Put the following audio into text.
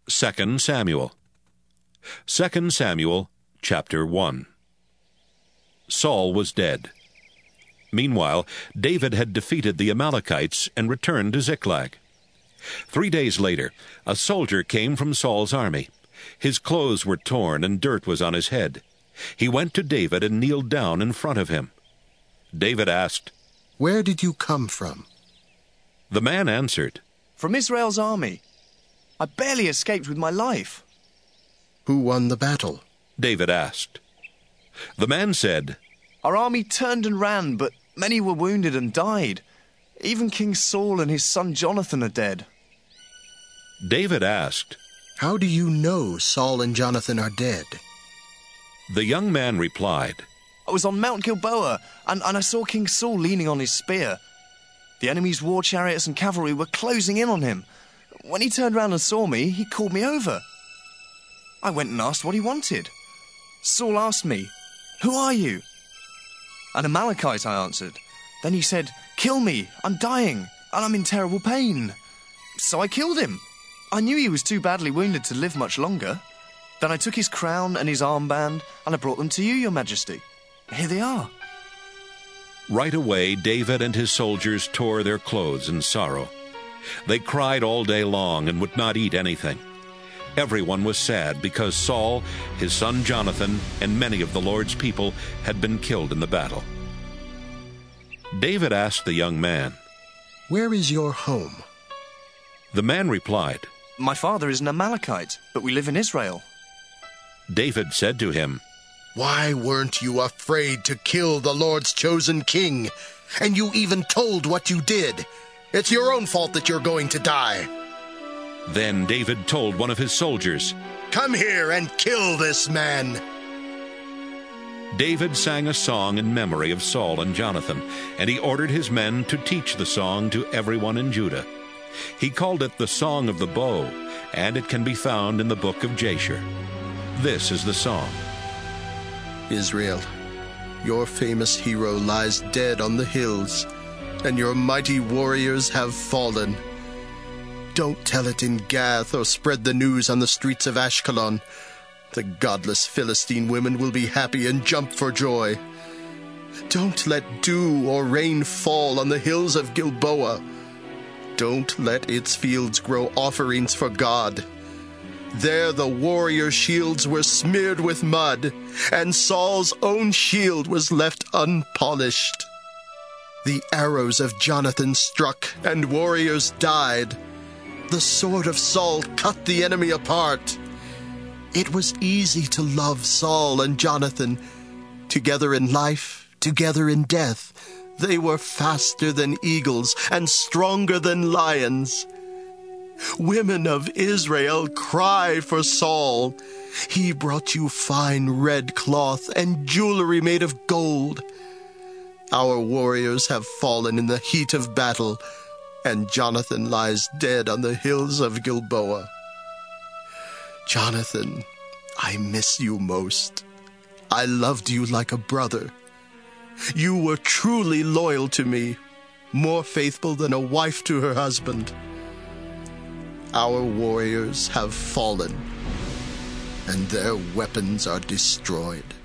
2 Samuel. 2 Samuel, chapter 1. Saul was dead. Meanwhile, David had defeated the Amalekites and returned to Ziklag. 3 days later, a soldier came from Saul's army. His clothes were torn and dirt was on his head. He went to David and kneeled down in front of him. David asked, "Where did you come from?" The man answered, "From Israel's army. I barely escaped with my life." "Who won the battle?" David asked. The man said, "Our army turned and ran, but many were wounded and died. Even King Saul and his son Jonathan are dead." David asked, "How do you know Saul and Jonathan are dead?" The young man replied, "I was on Mount Gilboa, and I saw King Saul leaning on his spear. The enemy's war chariots and cavalry were closing in on him. When he turned round and saw me, he called me over. I went and asked what he wanted. Saul asked me, 'Who are you?' 'An Amalekite,' I answered. Then he said, 'Kill me, I'm dying, and I'm in terrible pain.' So I killed him. I knew he was too badly wounded to live much longer. Then I took his crown and his armband, and I brought them to you, your majesty. Here they are." Right away David and his soldiers tore their clothes in sorrow. They cried all day long and would not eat anything. Everyone was sad because Saul, his son Jonathan, and many of the Lord's people had been killed in the battle. David asked the young man, "Where is your home?" The man replied, "My father is an Amalekite, but we live in Israel." David said to him, "Why weren't you afraid to kill the Lord's chosen king? And you even told what you did. It's your own fault that you're going to die." Then David told one of his soldiers, "Come here and kill this man." David sang a song in memory of Saul and Jonathan, and he ordered his men to teach the song to everyone in Judah. He called it the Song of the Bow, and it can be found in the book of Jasher. This is the song. "Israel, your famous hero lies dead on the hills, and your mighty warriors have fallen. Don't tell it in Gath or spread the news on the streets of Ashkelon. The godless Philistine women will be happy and jump for joy. Don't let dew or rain fall on the hills of Gilboa. Don't let its fields grow offerings for God. There the warrior shields were smeared with mud, and Saul's own shield was left unpolished. The arrows of Jonathan struck, and warriors died. The sword of Saul cut the enemy apart. It was easy to love Saul and Jonathan. Together in life, together in death, they were faster than eagles and stronger than lions. Women of Israel, cry for Saul. He brought you fine red cloth and jewelry made of gold. Our warriors have fallen in the heat of battle, and Jonathan lies dead on the hills of Gilboa. Jonathan, I miss you most. I loved you like a brother. You were truly loyal to me, more faithful than a wife to her husband. Our warriors have fallen, and their weapons are destroyed.